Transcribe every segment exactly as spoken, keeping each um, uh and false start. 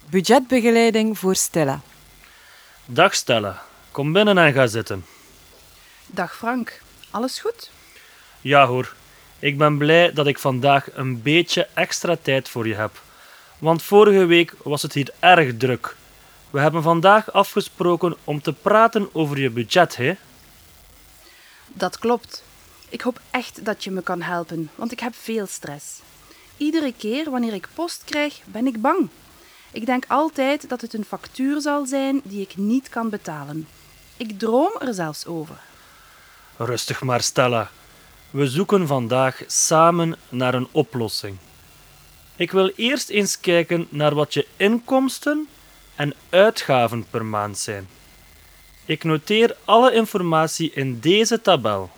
Budgetbegeleiding voor Stella. Dag Stella, kom binnen en ga zitten. Dag Frank, alles goed? Ja hoor, ik ben blij dat ik vandaag een beetje extra tijd voor je heb. Want vorige week was het hier erg druk. We hebben vandaag afgesproken om te praten over je budget, hè? Dat klopt. Ik hoop echt dat je me kan helpen, want ik heb veel stress. Iedere keer wanneer ik post krijg, ben ik bang. Ik denk altijd dat het een factuur zal zijn die ik niet kan betalen. Ik droom er zelfs over. Rustig maar, Stella. We zoeken vandaag samen naar een oplossing. Ik wil eerst eens kijken naar wat je inkomsten en uitgaven per maand zijn. Ik noteer alle informatie in deze tabel.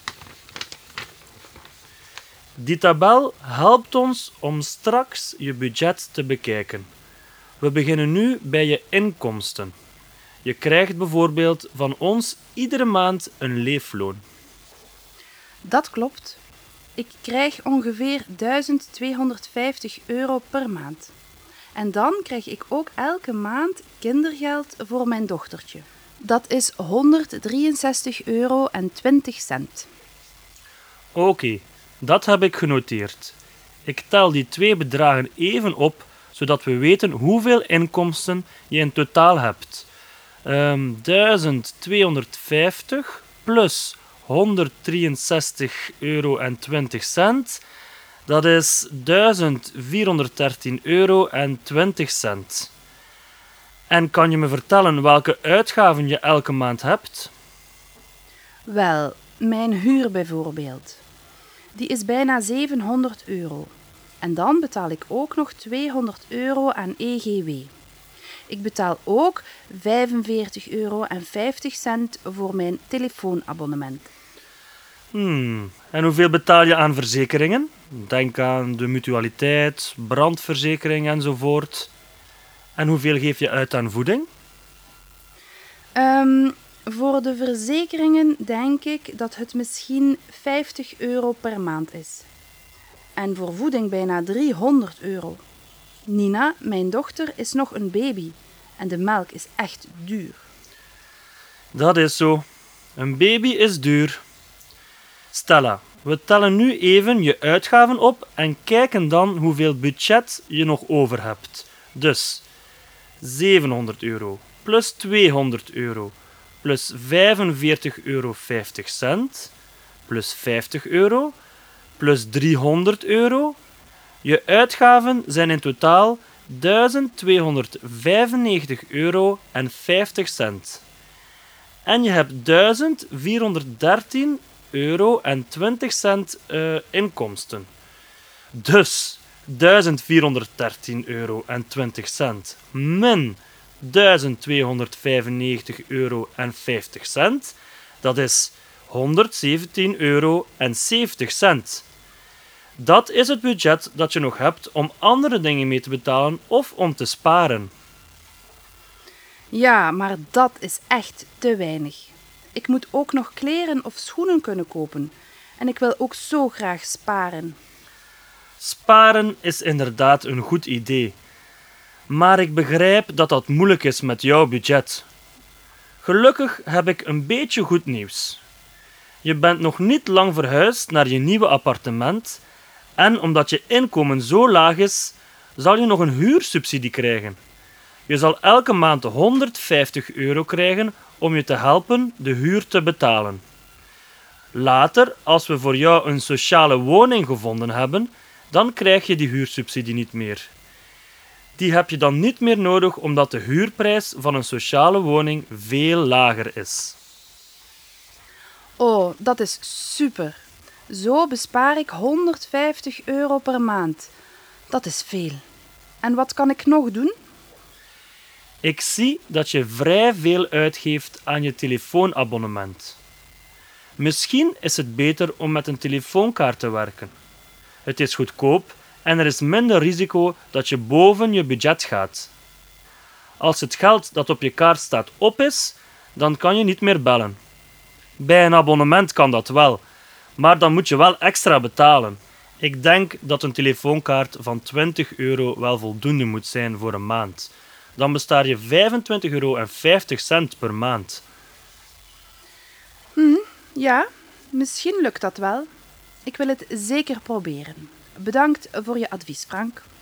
Die tabel helpt ons om straks je budget te bekijken. We beginnen nu bij je inkomsten. Je krijgt bijvoorbeeld van ons iedere maand een leefloon. Dat klopt. Ik krijg ongeveer duizend tweehonderdvijftig euro per maand. En dan krijg ik ook elke maand kindergeld voor mijn dochtertje. Dat is honderddrieënzestig euro en twintig cent. Oké, okay, dat heb ik genoteerd. Ik tel die twee bedragen even op, zodat we weten hoeveel inkomsten je in totaal hebt. Um, duizend tweehonderdvijftig plus honderddrieënzestig euro en twintig cent. Dat is duizend vierhonderddertien euro en twintig cent. En kan je me vertellen welke uitgaven je elke maand hebt? Wel, mijn huur bijvoorbeeld. Die is bijna zevenhonderd euro. En dan betaal ik ook nog tweehonderd euro aan E G W. Ik betaal ook vijfenveertig euro en vijftig cent voor mijn telefoonabonnement. Hmm, en hoeveel betaal je aan verzekeringen? Denk aan de mutualiteit, brandverzekering enzovoort. En hoeveel geef je uit aan voeding? Um, voor de verzekeringen denk ik dat het misschien vijftig euro per maand is. En voor voeding bijna driehonderd euro. Nina, mijn dochter, is nog een baby. En de melk is echt duur. Dat is zo. Een baby is duur. Stella, we tellen nu even je uitgaven op en kijken dan hoeveel budget je nog over hebt. Dus zevenhonderd euro plus tweehonderd euro plus vijfenveertig euro vijftig cent plus vijftig euro plus driehonderd euro. Je uitgaven zijn in totaal duizend tweehonderdvijfennegentig euro en vijftig cent. En je hebt duizend vierhonderddertien euro en twintig cent uh, inkomsten. Dus duizend vierhonderddertien euro en twintig cent min duizend tweehonderdvijfennegentig euro en vijftig cent. Dat is honderdzeventien euro en zeventig cent. Dat is het budget dat je nog hebt om andere dingen mee te betalen of om te sparen. Ja, maar dat is echt te weinig. Ik moet ook nog kleren of schoenen kunnen kopen. En ik wil ook zo graag sparen. Sparen is inderdaad een goed idee. Maar ik begrijp dat dat moeilijk is met jouw budget. Gelukkig heb ik een beetje goed nieuws. Je bent nog niet lang verhuisd naar je nieuwe appartement. En omdat je inkomen zo laag is, zal je nog een huursubsidie krijgen. Je zal elke maand honderdvijftig euro krijgen om je te helpen de huur te betalen. Later, als we voor jou een sociale woning gevonden hebben, dan krijg je die huursubsidie niet meer. Die heb je dan niet meer nodig omdat de huurprijs van een sociale woning veel lager is. Oh, dat is super. Zo bespaar ik honderdvijftig euro per maand. Dat is veel. En wat kan ik nog doen? Ik zie dat je vrij veel uitgeeft aan je telefoonabonnement. Misschien is het beter om met een telefoonkaart te werken. Het is goedkoop en er is minder risico dat je boven je budget gaat. Als het geld dat op je kaart staat op is, dan kan je niet meer bellen. Bij een abonnement kan dat wel, maar dan moet je wel extra betalen. Ik denk dat een telefoonkaart van twintig euro wel voldoende moet zijn voor een maand. Dan bestaar je vijfentwintig euro en vijftig cent per maand. Hm, ja, misschien lukt dat wel. Ik wil het zeker proberen. Bedankt voor je advies, Frank.